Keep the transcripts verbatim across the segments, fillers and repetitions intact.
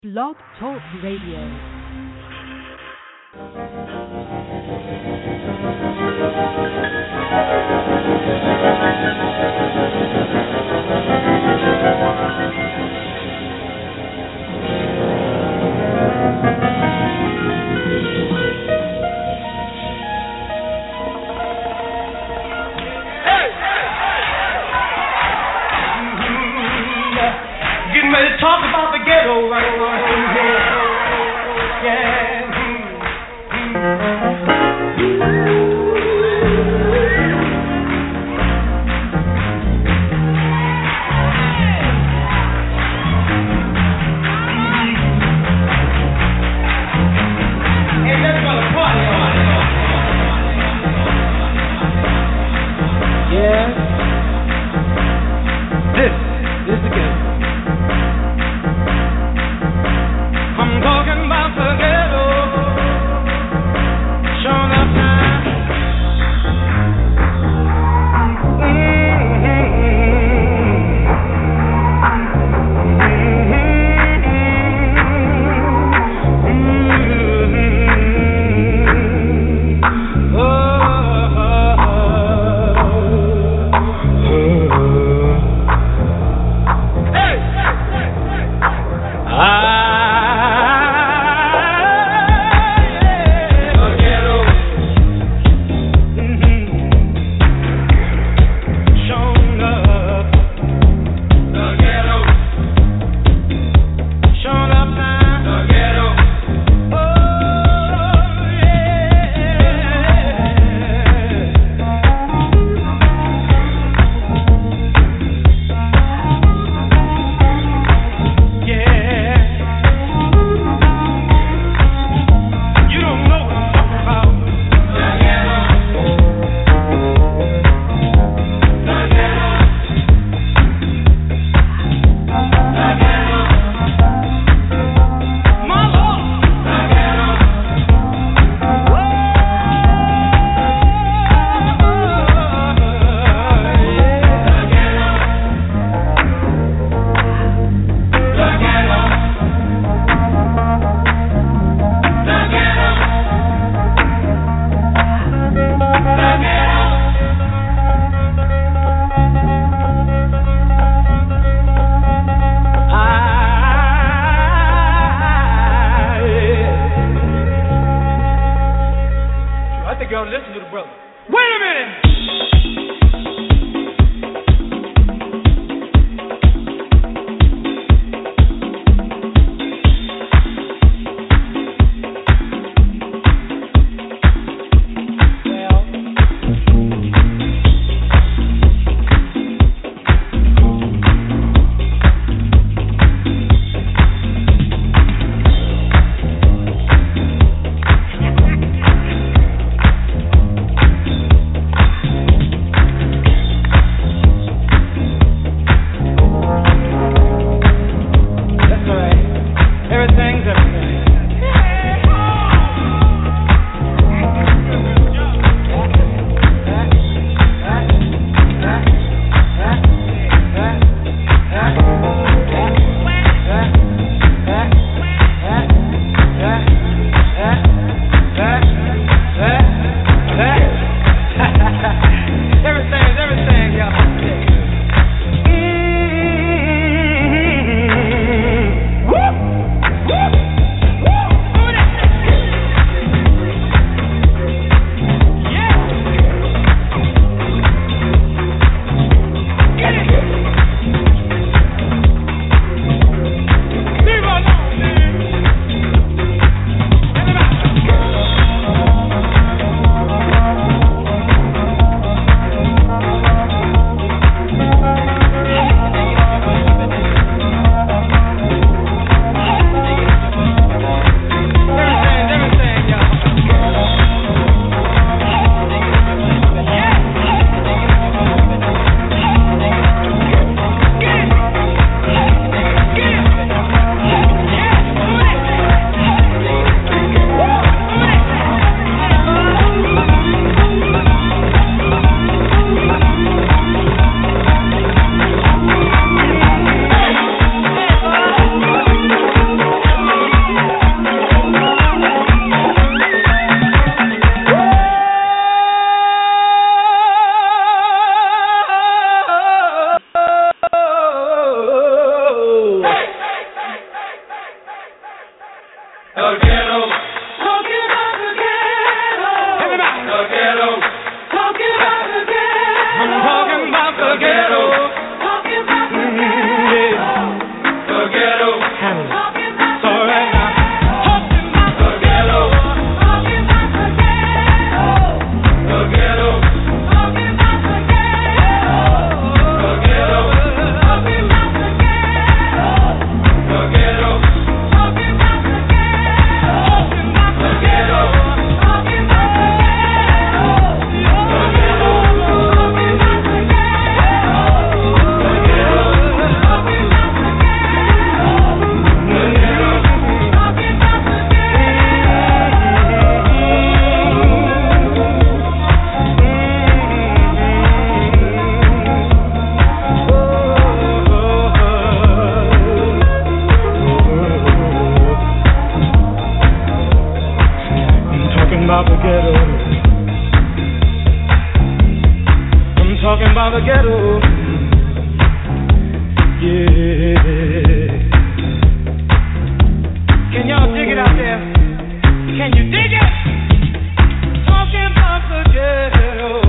Blog Talk Radio. Getting ready to talk about the ghetto right here. Yeah. The ghetto. Talking about the ghetto. Everybody. The ghetto. Talking about the ghetto. I'm talking about the ghetto. Talking about the ghetto. The ghetto. Talking about the ghetto. All right now. Talking about the ghetto. Talking about the ghetto. The ghetto. Talking about the ghetto. The ghetto. Talking about the ghetto. The ghetto. Talking about the ghetto. The ghetto. Talking about the ghetto. I'm talking about the ghetto. Yeah. Can y'all dig it out there? Can you dig it? Talking about the ghetto.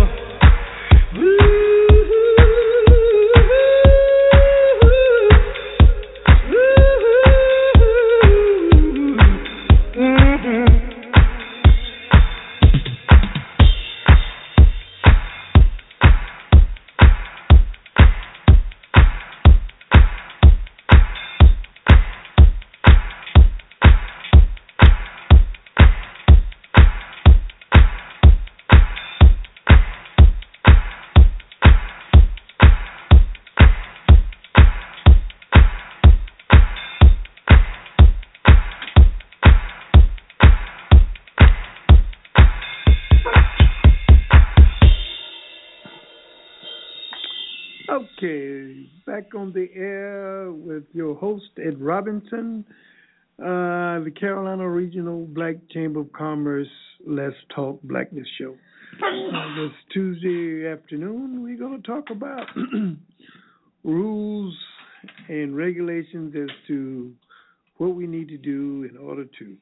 Okay, back on the air with your host, Ed Robinson, uh, the Carolina Regional Black Chamber of Commerce Let's Talk Blackness Show. Uh, this Tuesday afternoon, we're going to talk about rules and regulations as to what we need to do in order to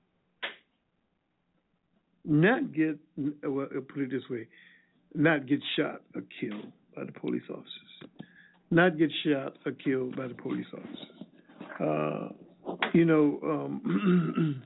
not get, well, I'll put it this way, not get shot or killed by the police officers, not get shot or killed by the police officers. Uh, you know, um,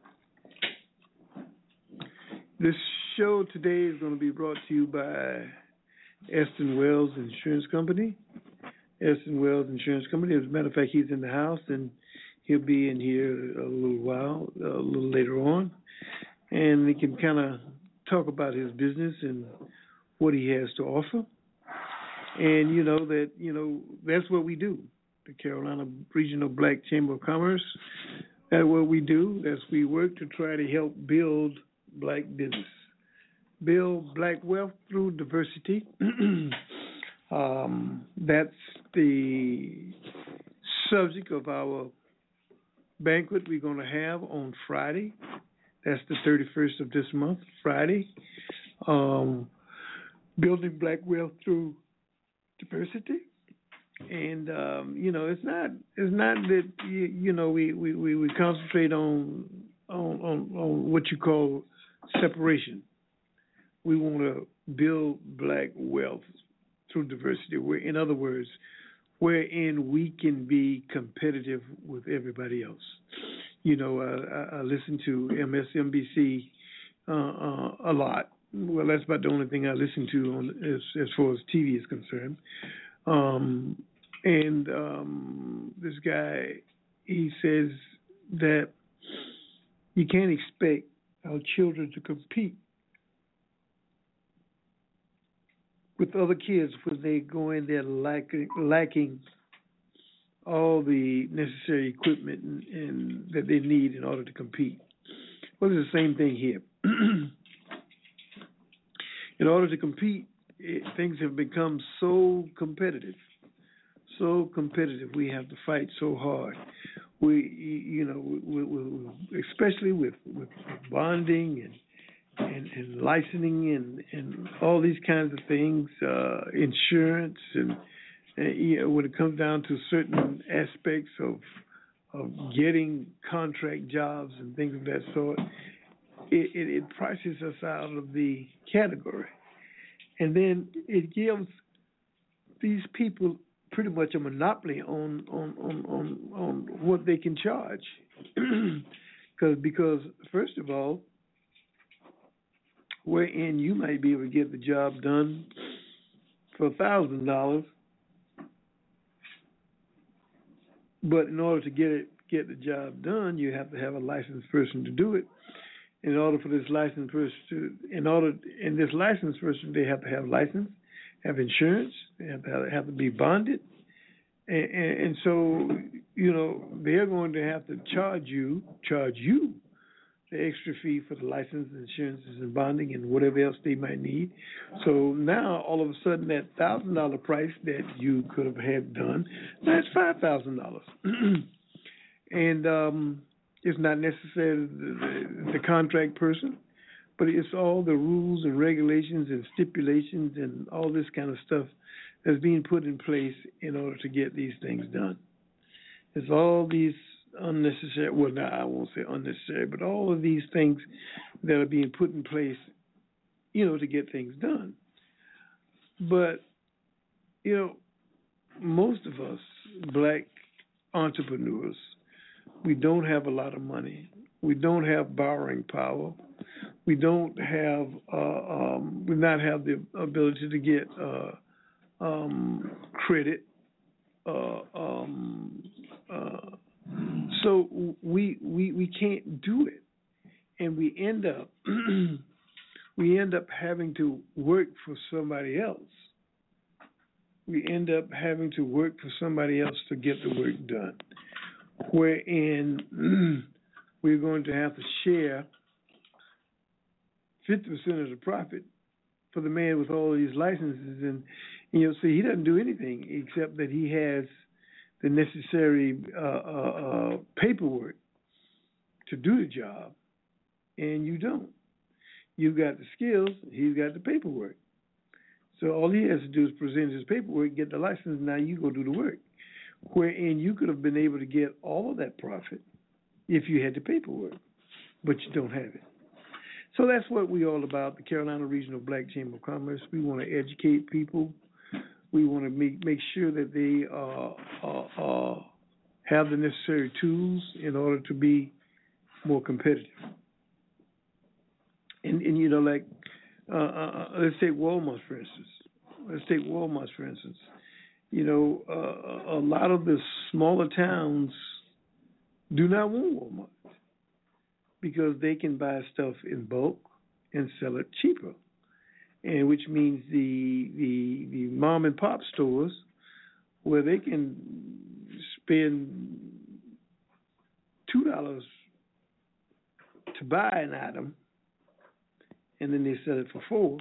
this show today is going to be brought to you by Eston Wells Insurance Company. Eston Wells Insurance Company. As a matter of fact, he's in the house, and he'll be in here a little while, a little later on, and we can kind of talk about his business and what he has to offer. And, you know, that, you know, that's what we do. The Carolina Regional Black Chamber of Commerce, that's what we do. That's we work to try to help build black business, build black wealth through diversity. um, that's the subject of our banquet we're going to have on Friday. That's the thirty-first of this month, Friday. Um, building black wealth through diversity, and um, you know, it's not it's not that you, you know we, we, we, we concentrate on, on on on what you call separation. We want to build black wealth through diversity. Where, in other words, wherein we can be competitive with everybody else. You know, uh, I, I listen to M S N B C uh, uh, a lot. Well, that's about the only thing I listen to on, as, as far as T V is concerned. Um, and um, this guy, he says that you can't expect our children to compete with other kids when they go in there lacking, lacking all the necessary equipment and, and that they need in order to compete. Well, it's the same thing here. In order to compete, it, things have become so competitive, so competitive. We have to fight so hard. We, you know, we, we, we, especially with, with bonding and and, and licensing and, and all these kinds of things, uh, insurance, and, and you know, when it comes down to certain aspects of of getting contract jobs and things of that sort, it, it, it prices us out of the category. And then it gives these people pretty much a monopoly on on, on, on, on what they can charge. Cause, because, first of all, wherein you might be able to get the job done for one thousand dollars, but in order to get it get the job done, you have to have a licensed person to do it. In order for this licensed person to, in order, in this licensed person, they have to have license, have insurance, they have to have, have to be bonded, and, and, and so you know they're going to have to charge you, charge you, the extra fee for the license, insurances, and bonding, and whatever else they might need. So now, all of a sudden, that thousand dollar price that you could have had done, that's five thousand dollars, and um, it's not necessarily the, the, the contract person, but it's all the rules and regulations and stipulations and all this kind of stuff that's being put in place in order to get these things done. It's all these unnecessary, well, no, I won't say unnecessary, but all of these things that are being put in place, you know, to get things done. But, you know, most of us black entrepreneurs, we don't have a lot of money. We don't have borrowing power. We don't have, uh, um, we not have the ability to get uh, um, credit. Uh, um, uh, so we we we can't do it, and we end up we end up having to work for somebody else. We end up having to work for somebody else to get the work done, wherein we're going to have to share fifty percent of the profit for the man with all these licenses. And, you know, see, he doesn't do anything except that he has the necessary uh, uh, uh, paperwork to do the job, and you don't. You've got the skills, he's got the paperwork. So all he has to do is present his paperwork, get the license, now you go do the work. Wherein you could have been able to get all of that profit if you had the paperwork, but you don't have it. So that's what we're all about, the Carolina Regional Black Chamber of Commerce. We want to educate people. We want to make, make sure that they uh, uh, uh, have the necessary tools in order to be more competitive. And, and you know, like, uh, uh, let's take Walmart, for instance. Let's take Walmart, for instance. You know, uh, a lot of the smaller towns do not want Walmart because they can buy stuff in bulk and sell it cheaper, and which means the the the mom and pop stores where they can spend two dollars to buy an item, and then they sell it for four.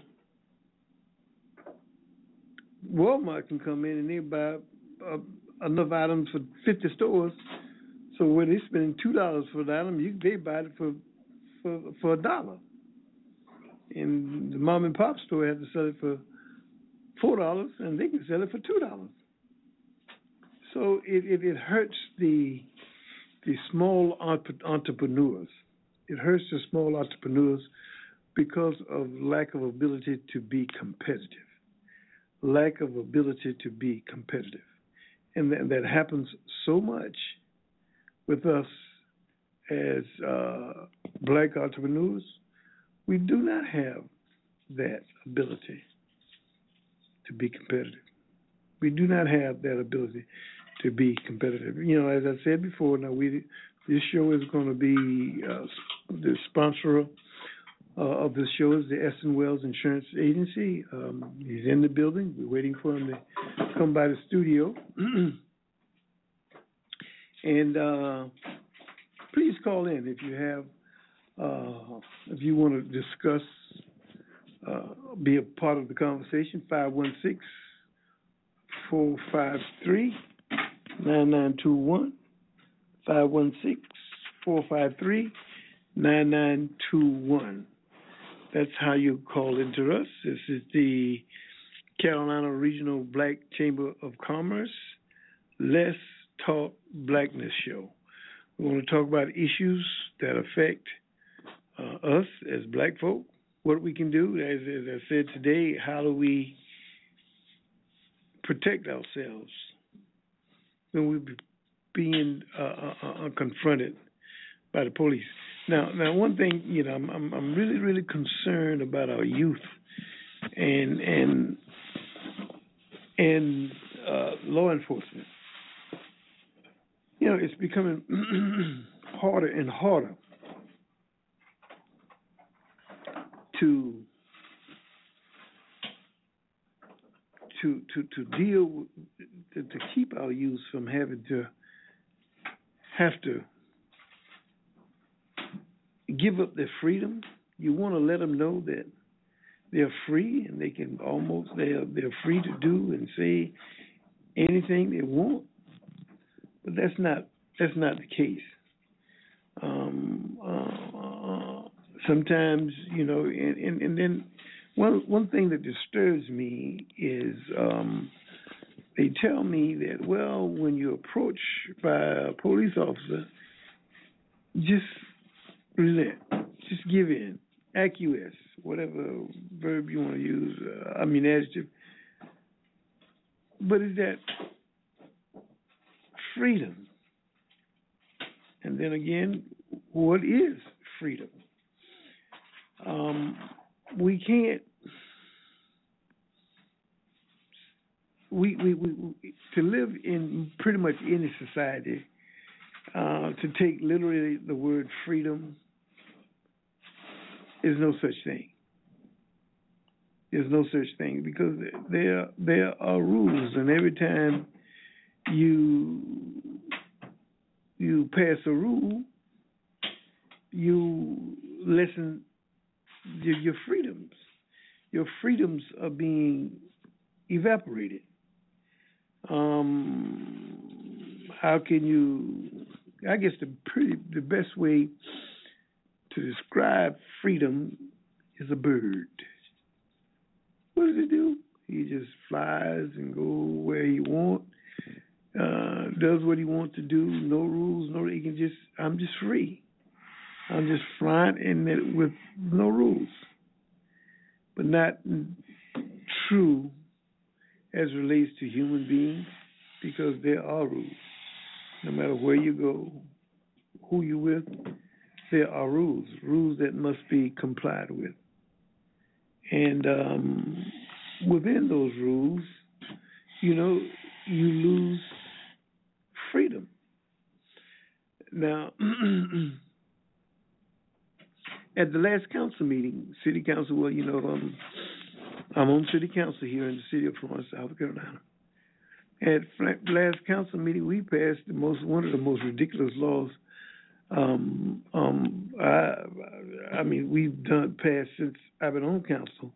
Walmart can come in and they buy uh, enough items for fifty stores. So when they're spending two dollars for the item, you they buy it for for for a dollar. And the mom and pop store has to sell it for four dollars, and they can sell it for two dollars. So it, it, it hurts the the small entrepreneurs. It hurts the small entrepreneurs because of lack of ability to be competitive. Lack of ability to be competitive. And that, that happens so much with us as uh, black entrepreneurs. We do not have that ability to be competitive. We do not have that ability to be competitive. You know, as I said before, now we this show is going to be uh, the sponsor uh, of this show is the Eston Wells Insurance Agency. Um, he's in the building. We're waiting for him to come by the studio. And uh, please call in if you have, uh, if you want to discuss, uh, be a part of the conversation. five one six, four five three, nine nine two one. five one six, four five three, nine nine two one. That's how you call into us. This is the Carolina Regional Black Chamber of Commerce Let's Talk Blackness show. We want to talk about issues that affect uh, us as black folk, what we can do. As, as I said today, how do we protect ourselves when we're being uh, uh, uh, confronted by the police? Now, now, one thing, you know, I'm, I'm, I'm really, really concerned about our youth and and and uh, law enforcement. You know, it's becoming harder and harder to to to to deal with, to, to keep our youth from having to have to give up their freedom. You want to let them know that they're free and they can almost they're they're free to do and say anything they want. But that's not that's not the case. Um, uh, sometimes, you know, and, and, and then one one thing that disturbs me is um, they tell me that, well, when you're approached by a police officer, just relent, just give in, acquiesce, whatever verb you want to use. Uh, I mean adjective. But is that freedom? And then again, what is freedom? Um, we can't. We, we we to live in pretty much any society. Uh, to take literally the word freedom, is no such thing. There's no such thing because there there are rules, and every time you you pass a rule, you lessen your, your freedoms. Your freedoms are being evaporated. Um, how can you? I guess the pretty the best way to describe freedom is a bird. What does he do? He just flies and goes where he wants, uh, does what he wants to do. No rules, no. He can just. I'm just free. I'm just flying in it with no rules, but not true as relates to human beings, because there are rules. No matter where you go, who you with, there are rules, rules that must be complied with. And um, within those rules, you know, you lose freedom. Now, at the last council meeting, city council, well, you know, um, I'm on city council here in the city of Florence, South Carolina. At the last council meeting, we passed the most one of the most ridiculous laws. Um, um, I, I mean, we've done passed since I've been on council,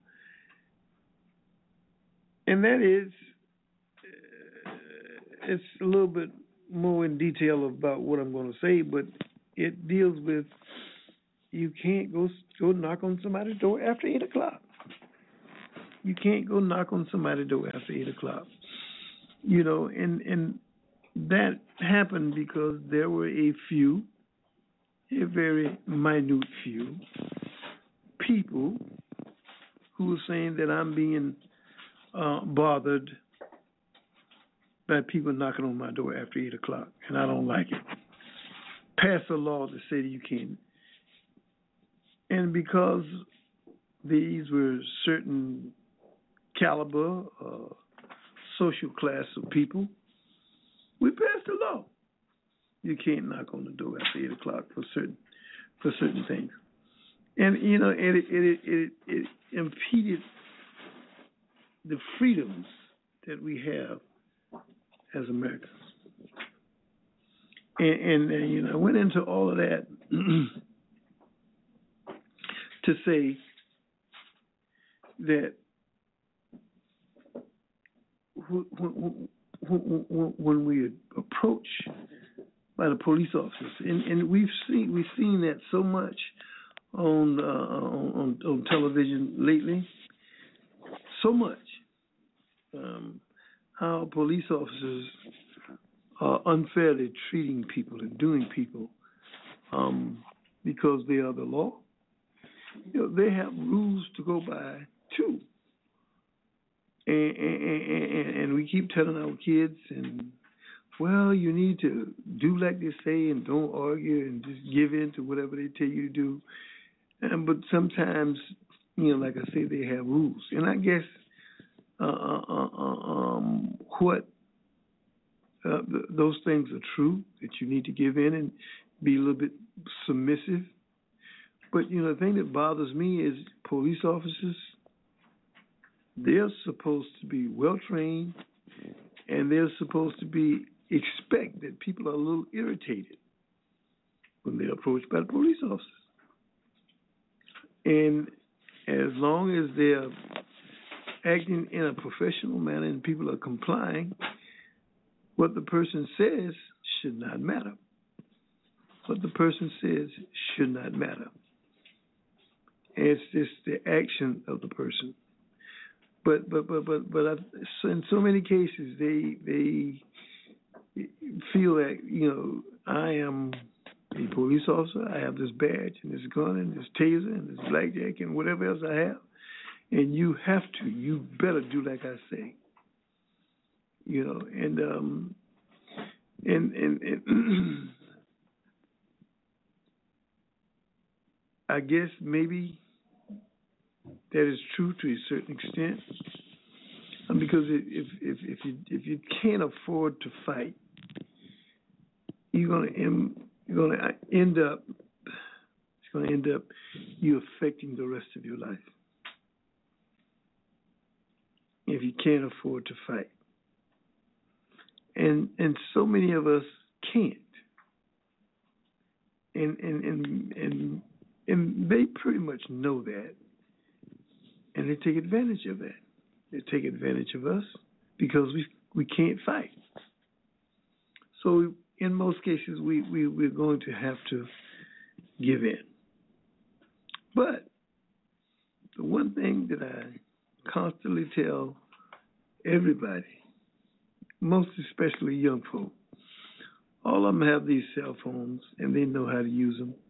and that is, uh, it's a little bit more in detail about what I'm going to say, but it deals with you can't go go knock on somebody's door after eight o'clock. You can't go knock on somebody's door after eight o'clock. You know, and and that happened because there were a few, a very minute few people who were saying that I'm being uh, bothered by people knocking on my door after eight o'clock, and I don't like it. Pass a law to say that you can't. And because these were certain caliber, uh, social class of people, we passed a law. You can't knock on the door after eight o'clock for certain for certain things, and you know, it it it, it, it impeded the freedoms that we have as Americans. And, and, and you know, I went into all of that to say that when we approach by the police officers, and, and we've seen we've seen that so much on, uh, on on television lately, so much um, how police officers are unfairly treating people and doing people um, because they are the law. You know, they have rules to go by too, and, and, and, and we keep telling our kids, and well, you need to do like they say and don't argue and just give in to whatever they tell you to do. And, but sometimes, you know, like I say, they have rules, and I guess uh, uh, uh, um, what uh, th- those things are true, that you need to give in and be a little bit submissive. But, you know, the thing that bothers me is police officers, they're supposed to be well-trained, and they're supposed to be, expect that people are a little irritated when they're approached by the police officers. And as long as they're acting in a professional manner and people are complying, what the person says should not matter. What the person says should not matter. It's just the action of the person. But but but but but I've, in so many cases, they they feel that, you know, I am a police officer. I have this badge and this gun and this taser and this blackjack and whatever else I have, and you have to. You better do like I say. You know, and um, and and. and I guess maybe that is true to a certain extent, um, because if if if you if you can't afford to fight, you're gonna end, you're gonna end up it's gonna end up you affecting the rest of your life if you can't afford to fight, and and so many of us can't, and and and and. And they pretty much know that, and they take advantage of that. They take advantage of us because we we can't fight. So in most cases, we, we, we're going to have to give in. But the one thing that I constantly tell everybody, most especially young folk, all of them have these cell phones, and they know how to use them.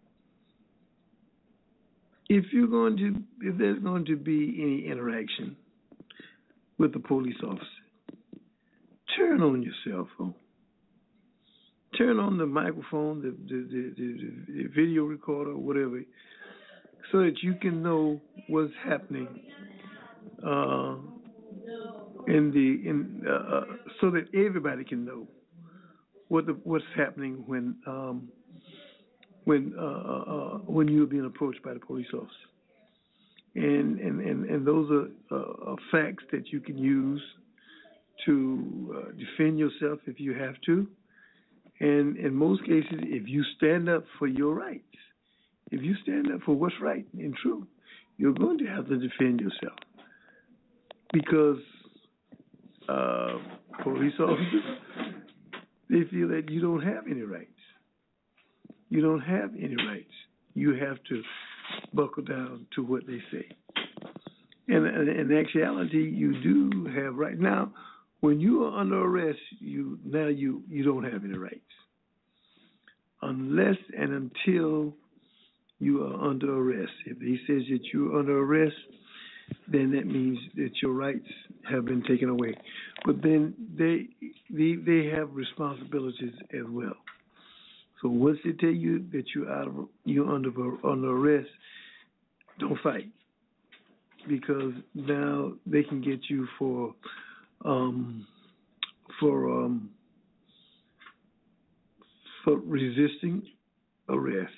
If you're going to, if there's going to be any interaction with the police officer, turn on your cell phone. Turn on the microphone, the the, the, the, the video recorder, or whatever, so that you can know what's happening. Uh, in the in uh, so that everybody can know what the, what's happening when. Um, when uh, uh, when you're being approached by the police officer. And and, and, and those are, uh, are facts that you can use to uh, defend yourself if you have to. And in most cases, if you stand up for your rights, if you stand up for what's right and true, you're going to have to defend yourself. Because uh, police officers, they feel that you don't have any rights. You don't have any rights. You have to buckle down to what they say. And in actuality, you do have right now. When you are under arrest, you now you, you don't have any rights, unless and until you are under arrest. If he says that you're under arrest, then that means that your rights have been taken away. But then they they, they have responsibilities as well. So once they tell you that you're out of you're under under arrest, don't fight, because now they can get you for um, for um, for resisting arrest,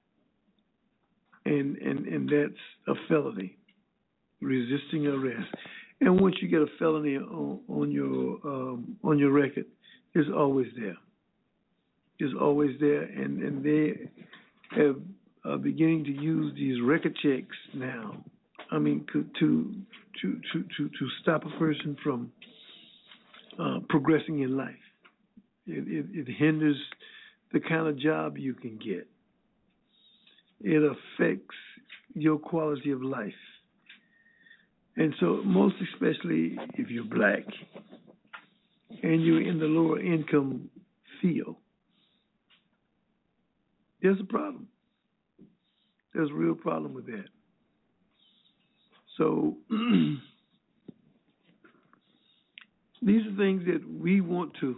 and and and that's a felony, resisting arrest. And once you get a felony on, on your um, on your record, it's always there. Is always there, and, and they have are beginning to use these record checks now. I mean, to to to to to, to stop a person from uh, progressing in life. It, it, it hinders the kind of job you can get. It affects your quality of life, and so most especially if you're black and you're in the lower income feel, there's a problem. There's a real problem with that. So these are things that we want to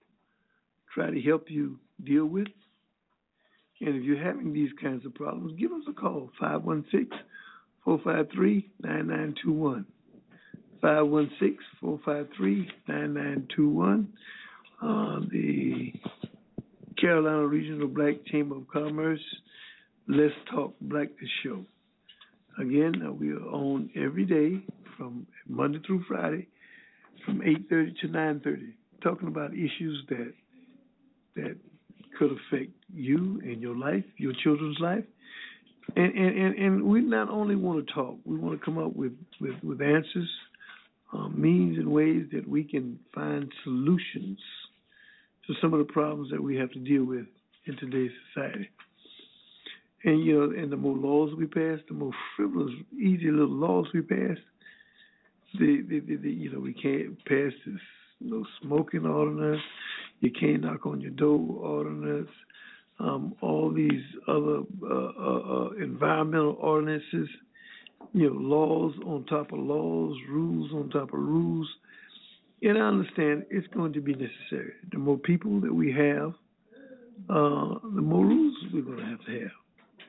try to help you deal with. And if you're having these kinds of problems, give us a call, five one six, four five three, nine nine two one. five one six, four five three, nine nine two one. Uh, the Carolina Regional Black Chamber of Commerce, Let's Talk Blackness Show. Again, uh, we are on every day from Monday through Friday from eight thirty to nine thirty, talking about issues that that could affect you and your life, your children's life. And and, and, and we not only want to talk, we want to come up with, with, with answers, um, means and ways that we can find solutions to some of the problems that we have to deal with in today's society. And, you know, and the more laws we pass, the more frivolous, easy little laws we pass, the, the, the, the you know, we can't pass this no smoking ordinance, you can't knock on your door ordinance, um, all these other uh, uh, uh, environmental ordinances, you know, laws on top of laws, rules on top of rules. And I understand it's going to be necessary. The more people that we have, uh, the more rules we're going to have to have.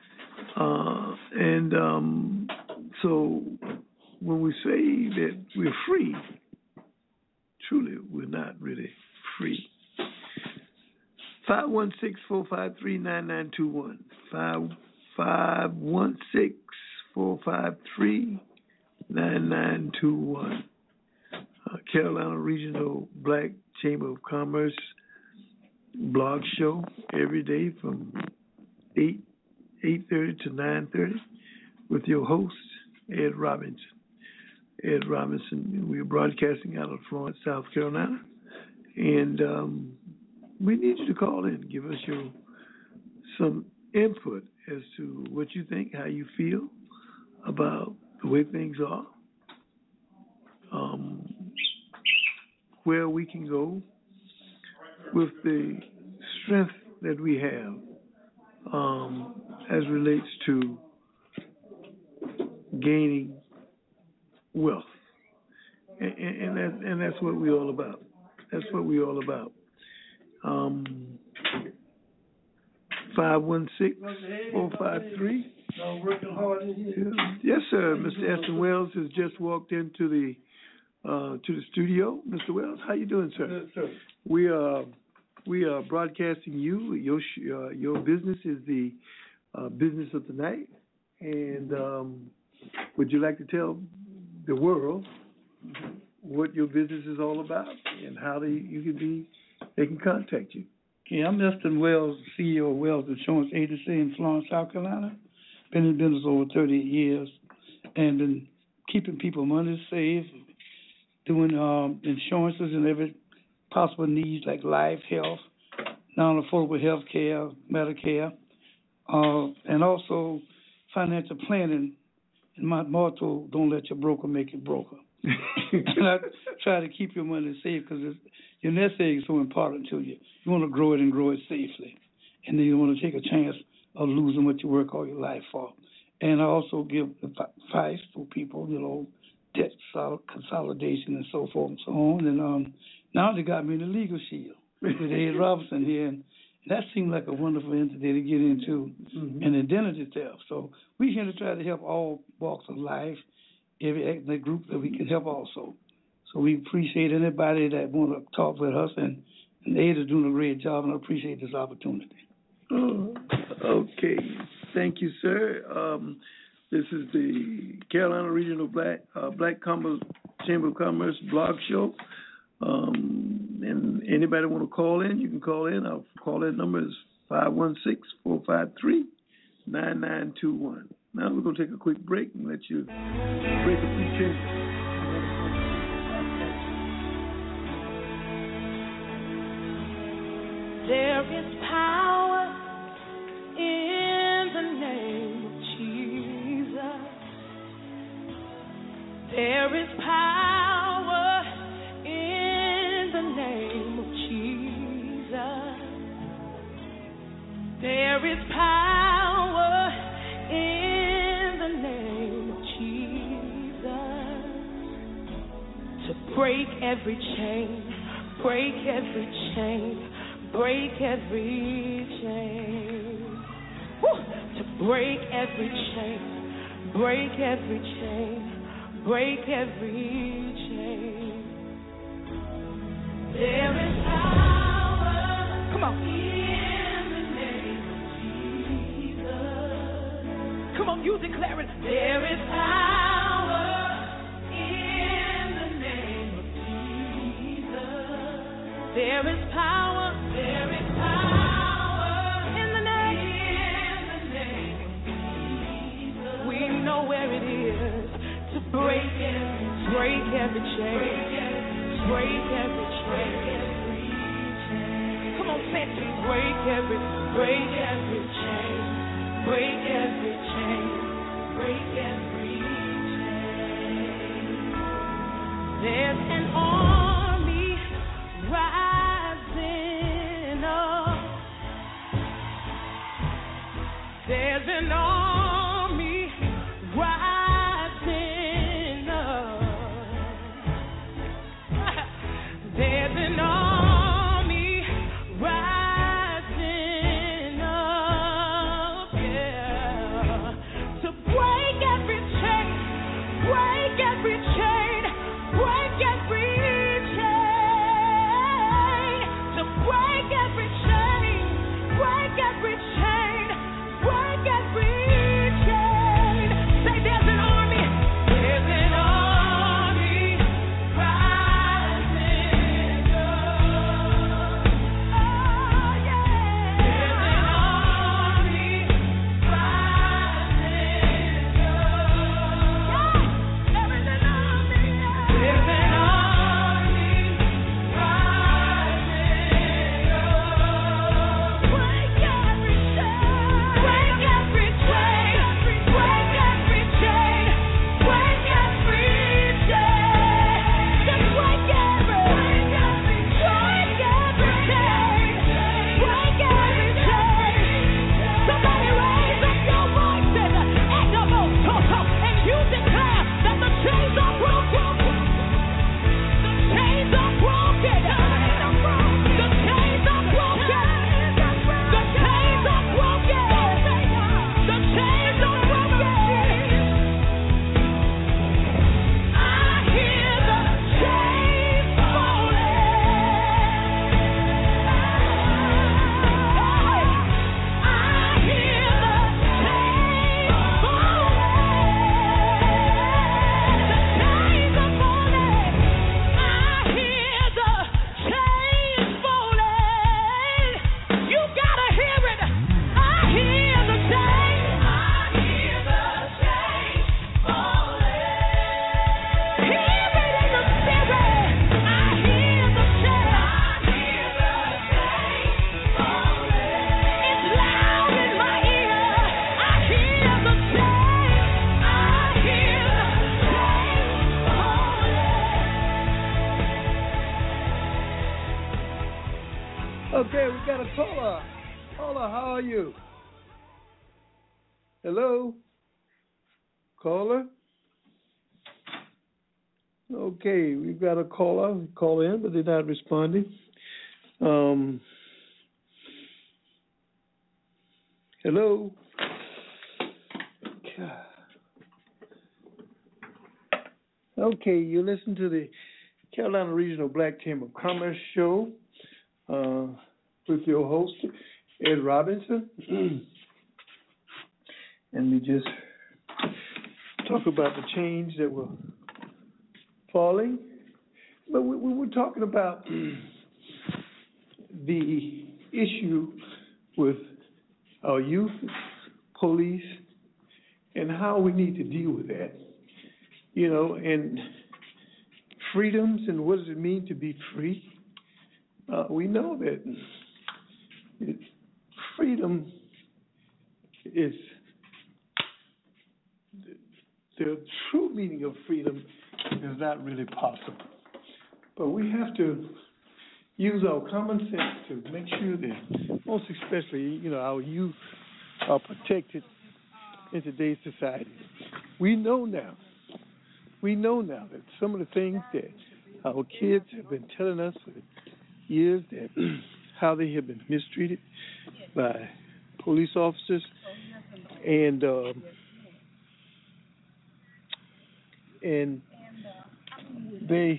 Uh, and um, so when we say that we're free, truly we're not really free. five one six, four five three, nine nine two one. five one six, four five three, nine nine two one. Uh, Carolina Regional Black Chamber of Commerce blog show every day from eight eight thirty to nine thirty with your host Ed Robinson. Ed Robinson. We are broadcasting out of Florence, South Carolina, and um, we need you to call in, give us your some input as to what you think, how you feel about the way things are. Um, where we can go with the strength that we have um, as relates to gaining wealth. And, and, that, and that's what we're all about. That's what we're all about. Um, five one six, four five three. Working hard in here. Yes, sir. Mister Eston Wells has just walked into the Uh, to the studio. Mister Wells, how you doing, sir? Yes, sir. We are we are broadcasting you. Your uh, your business is the uh, business of the night, and um, would you like to tell the world what your business is all about and how they you can be they can contact you? Okay, I'm Eston Wells, C E O of Wells Insurance Agency in Florence, South Carolina. Been in business over thirty years and been keeping people money safe, doing um, insurances and every possible needs like life, health, non-affordable health care, Medicare, uh, and also financial planning. And my motto, don't let your broker make you broker. And I try to keep your money safe because your nest egg is so important to you. You want to grow it and grow it safely. And then you want to take a chance of losing what you work all your life for. And I also give advice for people, you know, debt consolidation and so forth and so on. And um, now they got me in the Legal Shield with Ed Robinson here. And that seemed like a wonderful entity to get into, mm-hmm. and identity theft. So we're here to try to help all walks of life, every ethnic group that we can help also. So we appreciate anybody that want to talk with us, and, and Ed is doing a great job, and I appreciate this opportunity. Oh, okay. Thank you, sir. Um, this is the Carolina Regional Black uh, Black Commerce, Chamber of Commerce blog show. Um, and anybody want to call in, you can call in. Our call-in number is five one six, four five three, nine nine two one. Now we're going to take a quick break and let you break a few changes. There is power in the name of Jesus. There is power in the name of Jesus. every chain, break every chain, break every chain. Woo! To break every chain, break every chain, break every chain. There is power. Come on. In the name of Jesus. Come on, you declare it. There is power in the name of Jesus. There is power. There is power in the name. In the name of Jesus. We know where it is to break every, break every chain, break every chain. Come on, say it. Break every, break every chain, break every chain, break every chain. There's an army rising up. There's an army rising up. There's an army rising up, yeah, to break every chain, break every chain, break every chain, to break every chain, break every chain, break every chain. Say there's an army, there's an army rising up. Oh yeah, there's an army rising up. Yeah, there is an army. There's an army rising up. Break every chain, break every chain, break every chain, break every chain. Just break every, break every, break every chain, break every chain. Somebody raise up your voices and the most talk and you declare that the chains are broken. The chains are broken. The chains are broken. The chains are broken. The chains are broken. I hear the chains falling. I hear the chains falling. The chains are falling. I hear the chains falling. You gotta hear it. I hear the chains. I hear the chains falling. Hear it in the spirit. I hear the chains. I hear the chains falling. It's loud in my ear. I hear the chains. I hear the chains falling. Okay, we got a caller. Caller, how are you? Hello? Caller? Okay, we've got a caller. Call in, but they're not responding. Um, hello? Okay, you listen to the Carolina Regional Black Chamber of Commerce show uh, with your host, Ed Robinson. And we just talk about the chains that were falling. But we, we were talking about the issue with our youth, police, and how we need to deal with that. You know, and freedoms and what does it mean to be free? Uh, we know that it, freedom is the, the true meaning of freedom is not really possible. But we have to use our common sense to make sure that, most especially, you know, our youth are protected in today's society. We know now, we know now that some of the things that Our kids have been telling us for years that how they have been mistreated by police officers, and um, and they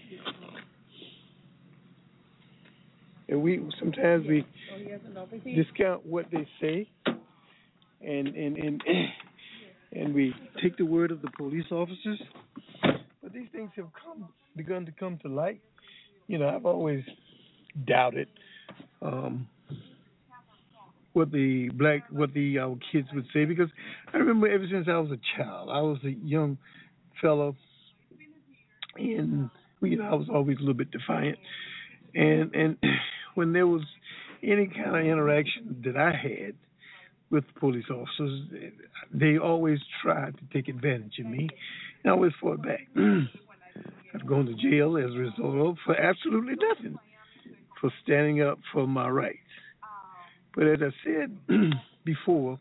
and we sometimes we discount what they say, and and and and we take the word of the police officers. But these things have come begun to come to light. You know, I've always doubted um, what the black, what the our kids would say, because I remember ever since I was a child, I was a young fellow, and you know, I was always a little bit defiant, and and when there was any kind of interaction that I had with police officers, they always tried to take advantage of me, and I always fought back. I've gone to jail as a result of for absolutely nothing, for standing up for my rights. But as I said before,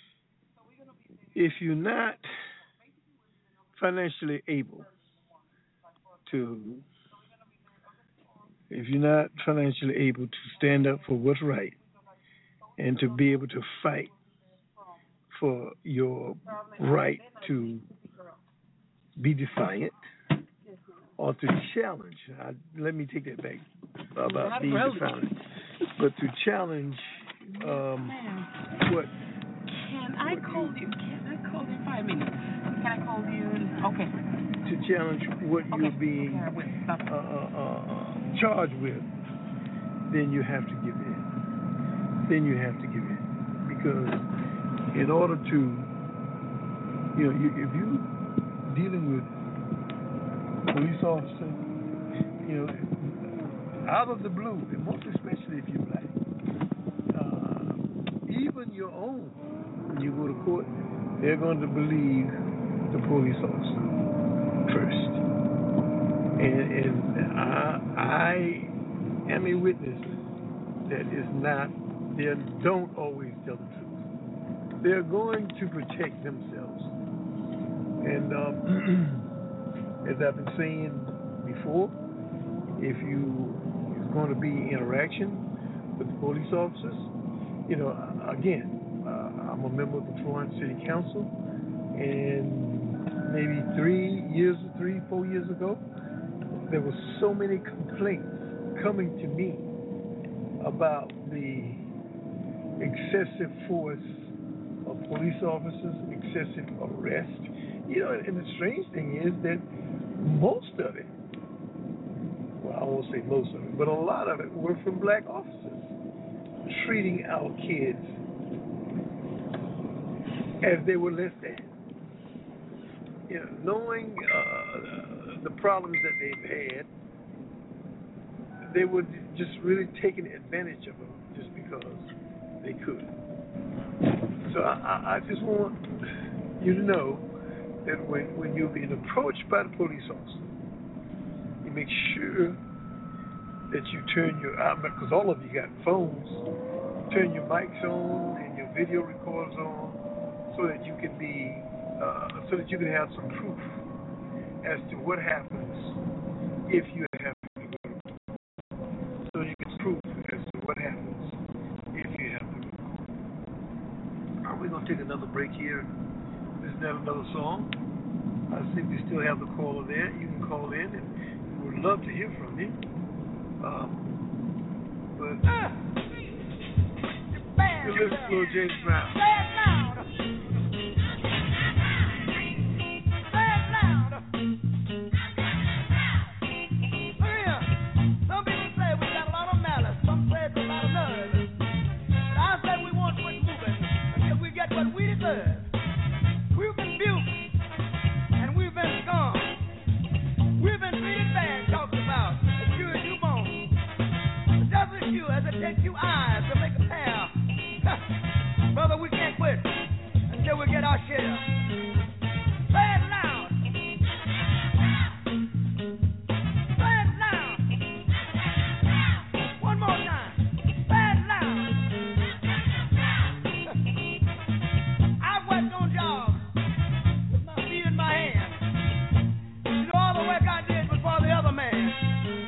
if you're not financially able to, if you're not financially able to stand up for what's right and to be able to fight for your right to be defiant or to challenge, I, let me take that back about being defiant, but to challenge um, what? Can I call you? Can I call you in five minutes? Can I call you? Okay. To challenge what Okay. you're being Okay, stop. uh, uh, uh, charged with, then you have to give in. Then you have to give in. Because in order to, you know, you, if you're dealing with police officer, you know, out of the blue, and most especially if you're black, uh, even your own, when you go to court, they're going to believe the police officer first. And, and I, I am a witness that is not, they don't always tell the truth. They're going to protect themselves. And um, as I've been saying before, if you is going to be interaction with the police officers, you know, again, uh, I'm a member of the Florence City Council, and maybe three years, three, four years ago, there were so many complaints coming to me about the excessive force of police officers, excessive arrest. You know, and the strange thing is that most of it, well, I won't say most of it, but a lot of it were from black officers treating our kids as they were less than. You know, knowing uh, the problems that they've had, they were just really taking advantage of them just because they could. So I, I just want you to know that when, when you're being approached by the police officer, you make sure that you turn your, because all of you got phones, turn your mics on and your video recorders on so that you can be, uh, so that you can have some proof as to what happens if you have to go. So you can prove as to what happens if you have to go. Are we going to take another break here? Isn't that another song? I think we still have the caller there. You can call in, and we would love to hear from you. Um, but uh, you listen to Little James Brown. Say it loud. Say it loud. Look here. Some people say we got a lot of malice. Some say it's a lot of nerve. But I say we won't quit moving until we get what we deserve. We've been abused, and we've been scorned. We've been treated bad, talked about, as pure as you bone. But just as you, as it takes you eyes to make a pair, brother, we can't quit until we get our share. Say it loud. Say it loud. One more time. Say it loud. I've worked on jobs with my feet in my hands. You know, all the work I did was for the other man.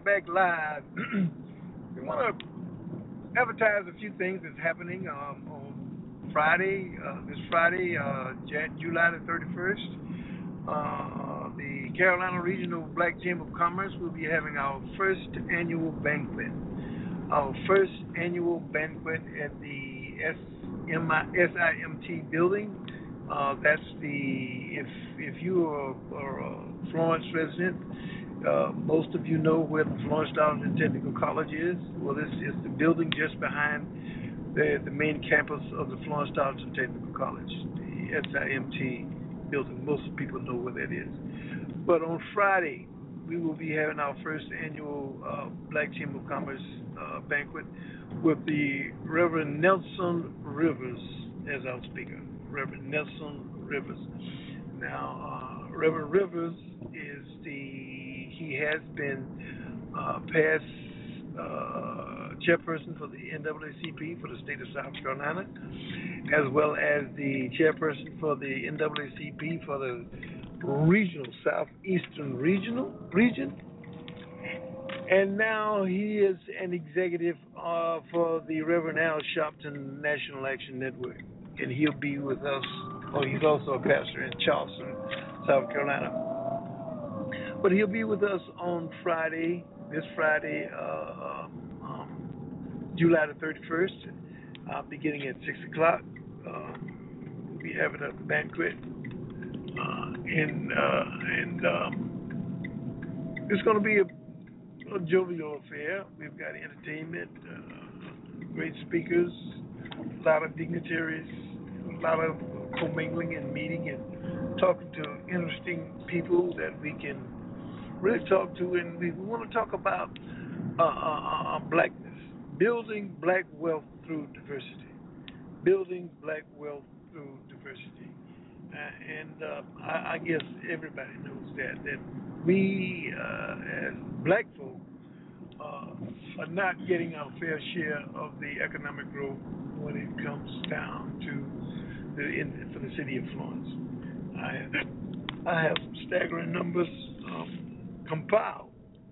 back live. We want to advertise a few things that's happening um, on Friday, uh, this Friday, uh, Jan- July the thirty-first. Uh, the Carolina Regional Black Chamber of Commerce will be having our first annual banquet. Our first annual banquet at the S I M T building. Uh, that's the, if if you are, are a Florence resident, uh, most of you know where the Florence Darlington Technical College is. Well, this is the building just behind the, the main campus of the Florence Darlington Technical College, the S I M T building. Most people know where that is. But on Friday, we will be having our first annual uh, Black Chamber of Commerce uh, banquet with the Reverend Nelson Rivers as our speaker. Reverend Nelson Rivers. Now, uh, Reverend Rivers is the, he has been uh, past uh, chairperson for the N double A C P for the state of South Carolina, as well as the chairperson for the N double A C P for the regional, southeastern regional region. And now he is an executive uh, for the Reverend Al Sharpton National Action Network. And he'll be with us, oh, he's also a pastor in Charleston, South Carolina. But he'll be with us on Friday, this Friday, uh, um, July the thirty-first, uh, beginning at six o'clock. Uh, we'll be having a banquet. Uh, and uh, and um, it's going to be a, a jovial affair. We've got entertainment, uh, great speakers, a lot of dignitaries, a lot of commingling and meeting and talking to interesting people that we can really talk to. And we want to talk about uh, uh, uh, blackness, building black wealth through diversity, building black wealth through diversity. Uh, and uh, I, I guess everybody knows that, that we uh, as black folk uh, are not getting our fair share of the economic growth when it comes down to the in, for the city of Florence. I have, I have some staggering numbers um, compiled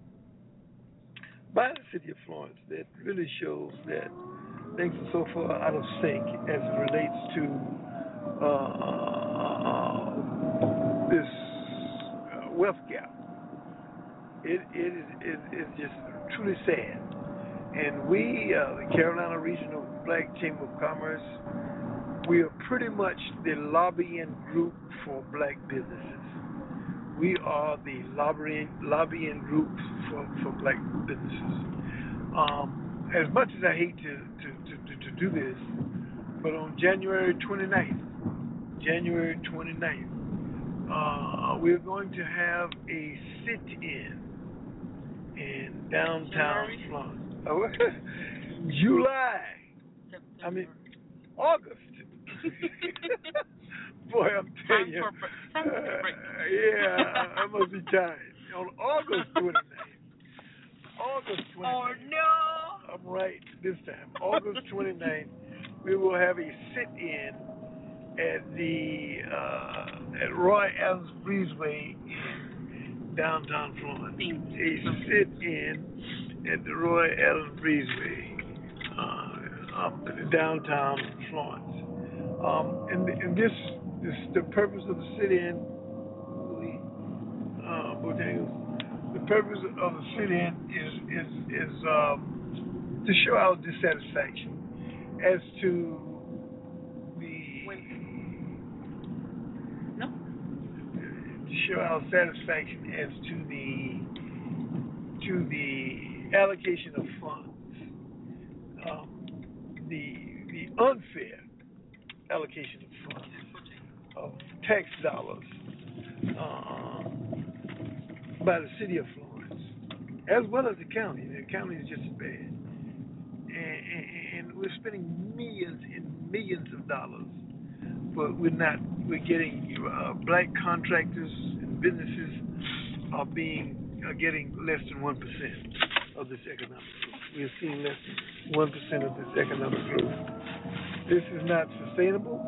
by the city of Florence that really shows that things are so far out of sync as it relates to uh, Uh, this uh, wealth gap. It, it is it, it's just truly sad. And we, uh, the Carolina Regional Black Chamber of Commerce, we are pretty much the lobbying group for black businesses. We are the lobbying lobbying group for, for black businesses. Um, as much as I hate to, to, to, to, to do this, but on January twenty-ninth, January twenty-ninth, uh, we're going to have a sit-in in downtown Florence. Oh, July. September. I mean, August. Boy, I'm telling Time you. for break. Time for Uh, break. yeah, I must be tired. On August twenty-ninth. August twenty-ninth. Oh, no. I'm right this time. August twenty-ninth, we will have a sit-in at the uh, at Roy Adams Breezeway in downtown Florence. A sit-in at the Roy Adams Breezeway uh, up in downtown Florence. Um, and, and this, this the purpose of the sit-in. Uh, the purpose of the sit-in is is is um, to show our dissatisfaction as to to show our satisfaction as to the to the allocation of funds, um, the the unfair allocation of funds of tax dollars uh, by the city of Florence, as well as the county. The county is just as bad, and, and, and we're spending millions and millions of dollars. But we're not, we're getting, uh, black contractors and businesses are being, are getting less than one percent of this economic growth. We're seeing less than one percent of this economic growth. This is not sustainable.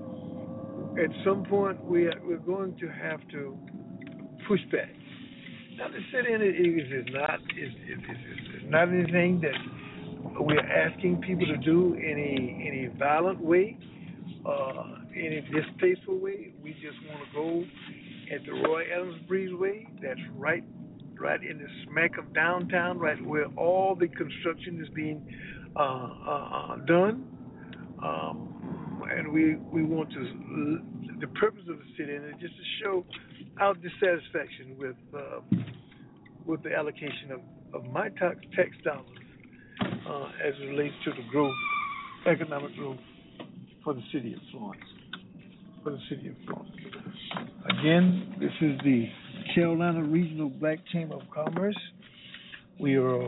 At some point, we are, we're going to have to push back. Now the sit-in is, is not is, is, is, is not anything that we're asking people to do in a in a violent way, uh, in a distasteful way. We just want to go at the Roy Adams Breezeway. That's right, right in the smack of downtown, right where all the construction is being uh, uh, done. Um, and we we want to. The purpose of the sit-in is just to show our dissatisfaction with uh, with the allocation of, of my tax tax dollars uh, as it relates to the growth, economic growth for the city of Florence. For the city of Florence. Again, this is the Carolina Regional Black Chamber of Commerce. We are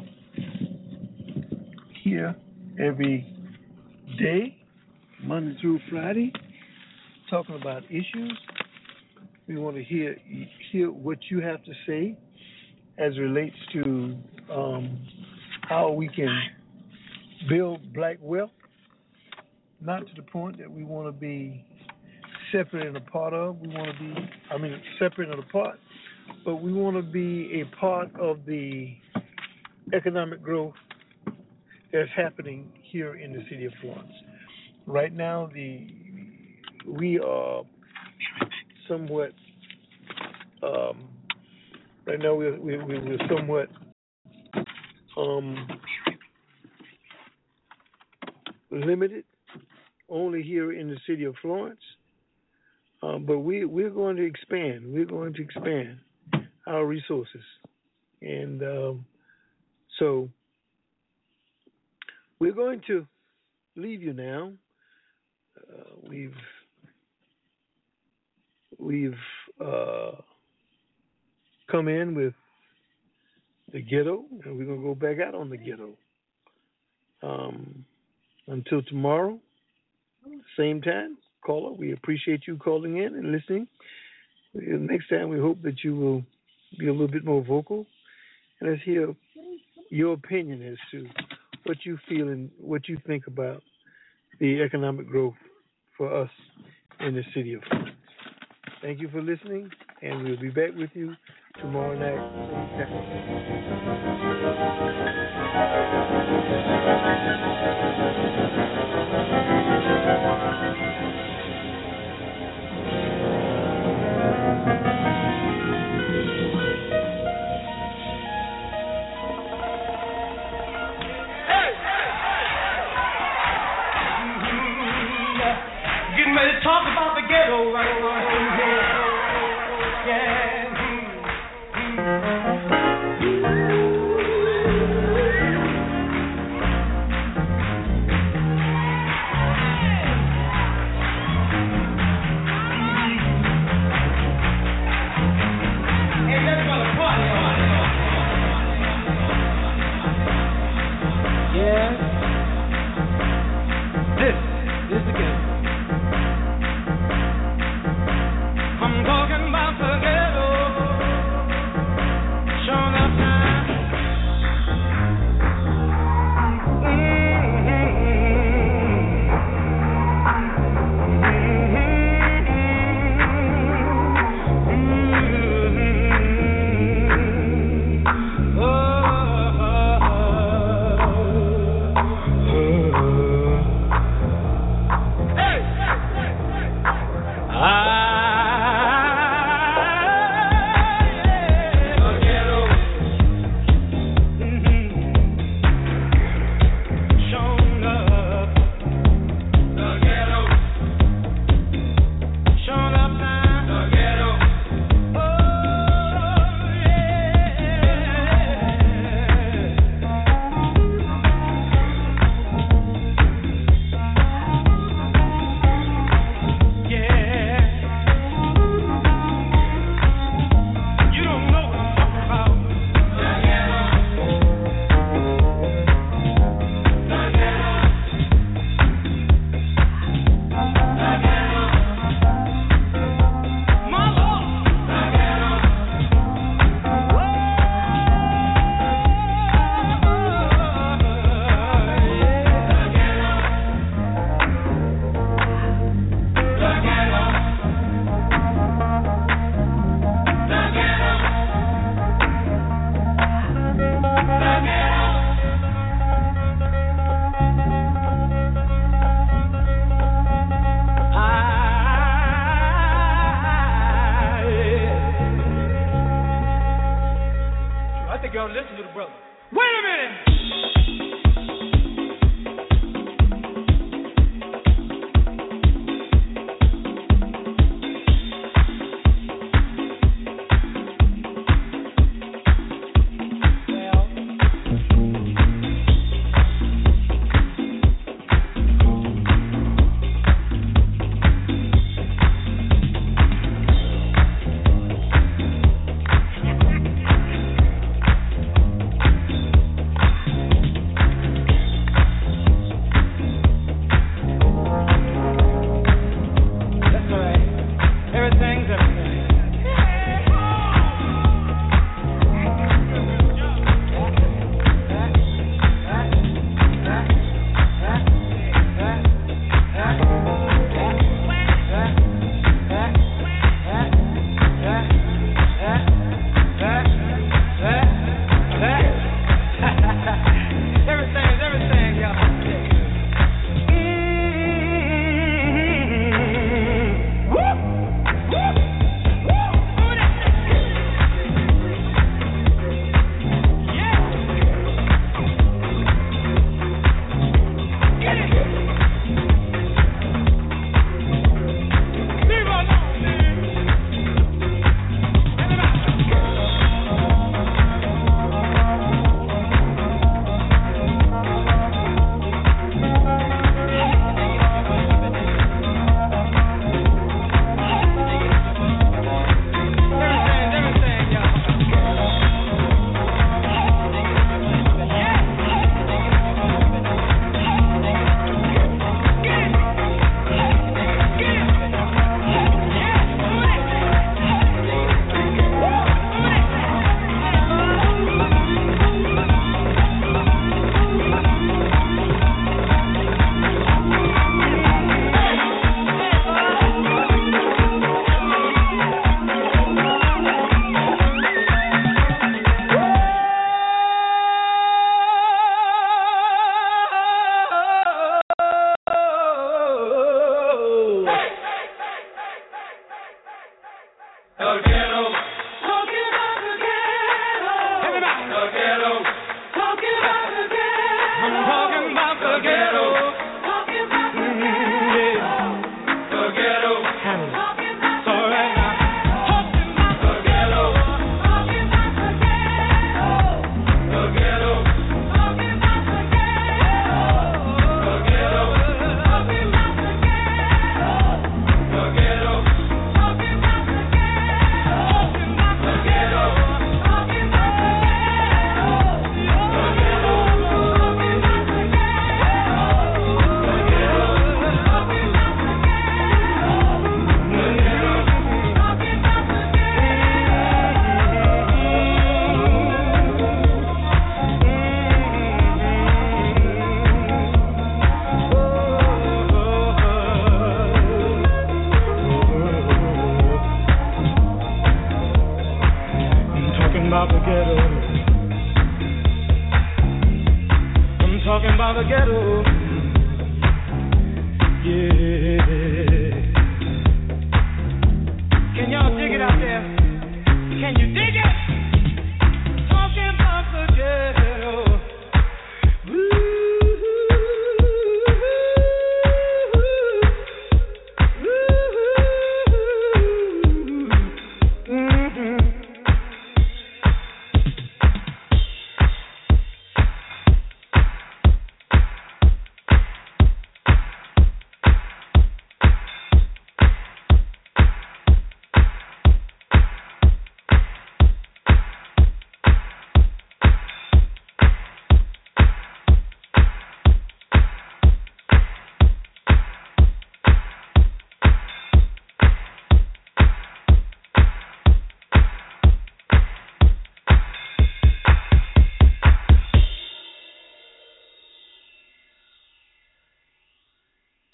here every day, Monday through Friday, talking about issues. We want to hear hear what you have to say as it relates to um, how we can build black wealth, not to the point that we want to be separate and apart of. We want to be, I mean, separate and apart, but we want to be a part of the economic growth that's happening here in the city of Florence. Right now, the we are somewhat. Um, right now, we're we're, we're somewhat um, limited, only here in the city of Florence. Uh, but we we're going to expand. We're going to expand our resources, and um, so we're going to leave you now. Uh, we've we've uh, come in with the ghetto, and we're gonna go back out on the ghetto. Um, until tomorrow, same time, caller. We appreciate you calling in and listening. Next time, we hope that you will be a little bit more vocal, and let's hear your opinion as to what you feel and what you think about the economic growth for us in the city of Florence. Thank you for listening, and we'll be back with you tomorrow night. Same time.